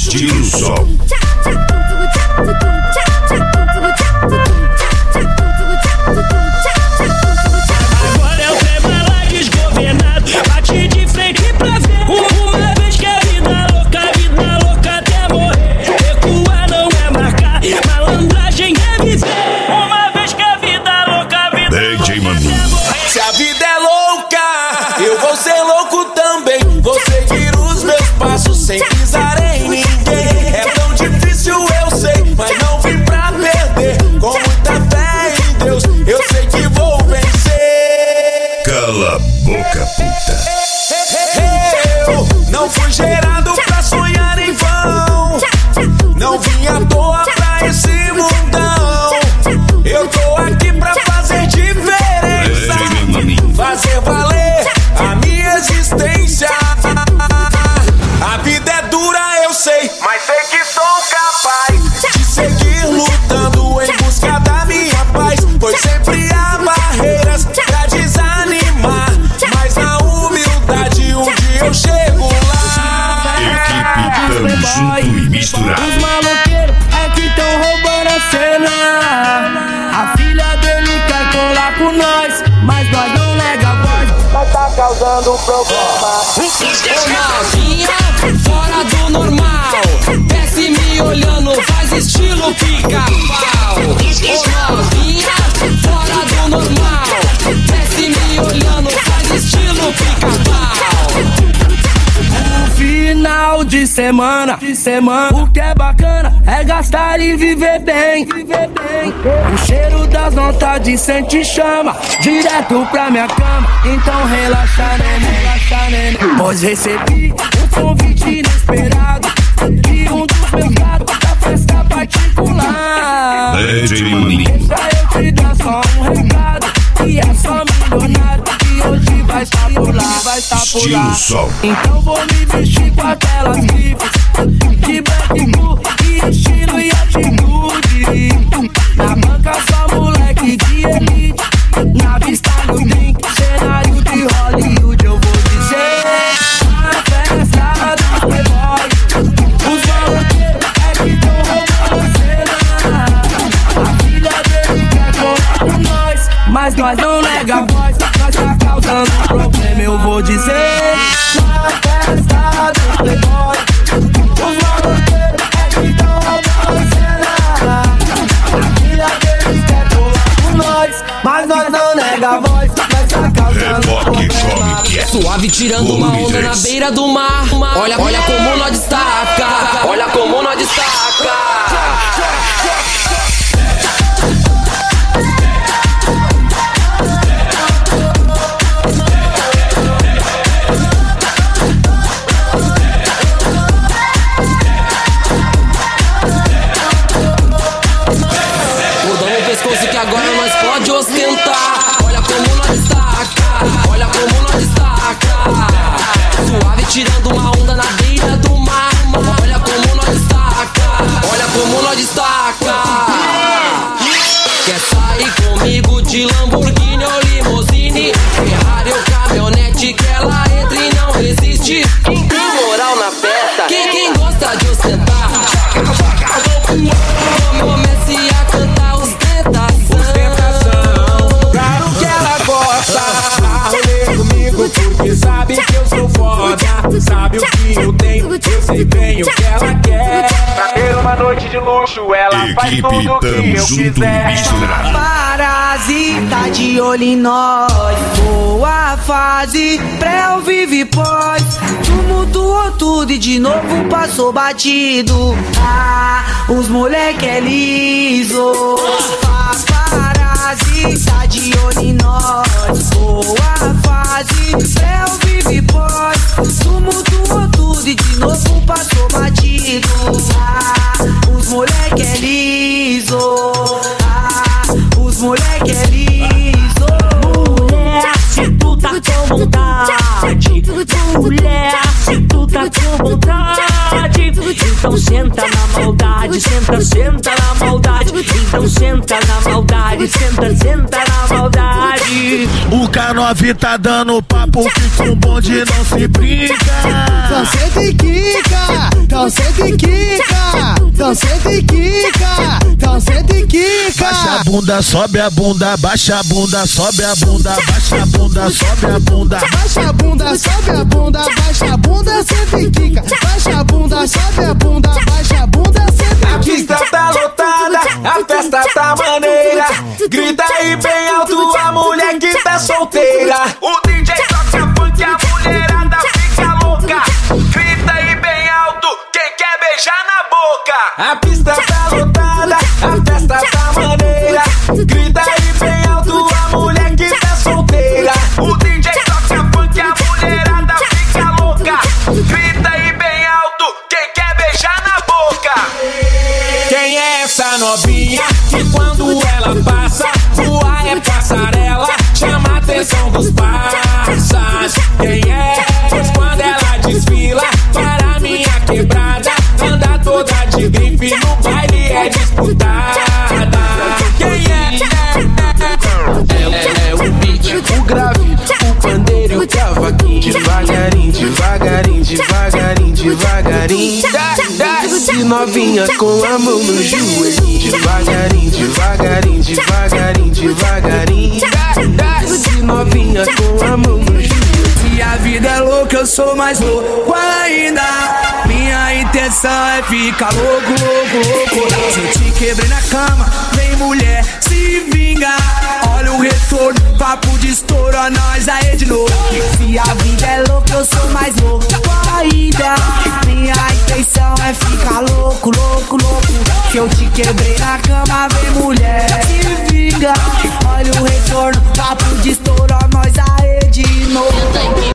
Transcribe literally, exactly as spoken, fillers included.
Estilo Sol. Agora é o tema lá desgovernado, bate de frente pra ver. Uma vez que a vida louca, vida louca até morrer. Recuar não é marcar, malandragem é viver. Uma vez que a vida louca, vida D J Manu. Se a vida é louca, eu vou ser louco também. Vou seguir os meus passos sem pisar em ninguém. É tão difícil, eu sei, mas não vim pra perder. Com muita fé em Deus, eu sei que vou vencer. Cala a boca, puta. Eu não fui gerado pra sonhar em vão. Não vim à toa pra esse mundão. Eu tô aqui pra fazer diferença, fazer valer a minha existência. A vida é dura, eu sei, mas sei que sou capaz de seguir lutando em busca da minha paz. Pois sempre há barreiras pra desanimar, mas na humildade um dia eu chego lá. Equipe Tamo Junto e Misturado. Os maloqueiros é que tão roubando a cena. A filha dele quer colar com nós, mas nós não nega a voz. Mas tá causando problema. Ô novinha, fora do normal, desce me olhando, faz estilo pica-pau. Ô novinha, fora do normal, desce me olhando, faz estilo pica-pau. No final de semana, de semana, o que é bacana é gastar e viver bem, viver bem. O cheiro das notas de sente chama direto pra minha cama. Então relaxa, neném, relaxa, neném. Pois recebi um convite inesperado de um dos meus gatos da festa particular. D J Maninho. Deixa eu te dar só um recado, que é só milionário, que hoje vai estar por lá, vai estar por Estilo lá. Sol. Então vou me vestir com aquelas grifes de black blue e estilo e atitude. Na banca só moleque de elite, na vista no drink, cenário de Hollywood. Eu vou dizer, na festa dos playboys, os maloqueiros é que tão roubando a cena. A filha dele quer colar com nós, mas nós não nega a voz. Nós tá causando problema, eu vou dizer, na festa dos playboys, os maloqueiros é que tão roubando a cena. A filha dele quer colar com nós, mas nós não nega a voz. Nós tá causando Reboque problema. Comic. Suave tirando uma Volume onda na três. beira do mar. Olha, olha como nós destaca. Olha como nós destaca. Mudamos o pescoço que agora nós pode ostentar. Olha como nós destaca. Olha como nós destaca. Suave tirando uma onda na beira do mar. Olha como nós destaca. Olha como nós destaca. Quer sair comigo de Lamborghini ou limousine, Ferrari ou caminhonete, que ela entra e não resiste. Quem tem moral na festa, quem, quem gosta de ostentar, comece a cantar ostentação. Claro que ela gosta, rolê comigo porque sabe que eu sou foda. Sabe o que eu tenho, eu sei bem o que ela quer. Pra ter uma noite de luxo, ela faz Equipe tudo o que Tamo eu Junto e quiser. Misturado. Parasita de olho em nós, boa fase, pré ou vive pós. Tumultuou tudo e de novo passou batido. Ah, os moleque é liso. Parasita de olho em nós, boa fase, pré ou vive pós. Tumultuou tudo e de novo passou batido. Ah, os moleque é liso. Ah, os moleque é liso. Mulher, se tu tá com vontade, mulher, se tu tá com vontade, Então senta na maldade, senta, senta na maldade. Então senta na maldade, senta, senta na maldade. O K nove tá dando papo que com bonde não se brinca. Então senta e quica, então senta e quica, então senta e quica, então senta e quica. Baixa a bunda, sobe a bunda, baixa a bunda, sobe a bunda, baixa a bunda, sobe a bunda. Baixa a bunda, sobe a bunda, baixa a bunda, senta e quica. Baixa a bunda, sobe a bunda, baixa a bunda, senta A e quica. pista tá lotada, a festa tá maneira. Grita aí bem alto a mulher que tá solteira. O D J toca funk, a mulherada fica louca. Grita aí bem alto, quem quer beijar na boca. A pista tá lotada, a festa tá maneira. Grita aí bem alto a mulher que tá solteira. O D J toca funk, a mulherada fica louca. Grita aí bem alto, quem quer beijar na boca. Quem é essa novinha que quando ela passa, o ar é passarela, chama a atenção dos parças. Quem é? Pois quando ela desfila para minha quebrada, anda toda de grife, no baile é disputada. Quem é? É, é o beat, o grave, o pandeiro e o cavaquinho. Devagarinho, devagarinho, devagarinho, devagarinho. Desce novinha com a mão no joelho. Devagarinho, devagarinho, devagarinho, devagarinho. Desce novinha com a mão no joelho. Se a vida é louca, eu sou mais louco ainda. Minha intenção é ficar louco, louco, louco. Se eu te quebrei na cama, vem mulher, se vinga. Olha o retorno, papo de estouro, a nós aí de novo. Se a vida é louca, eu sou mais louco ainda. Minha intenção é ficar louco, louco, louco. Se eu te quebrei na cama, vem mulher, se vinga. Olha o retorno, papo de estouro, a nós aí de novo.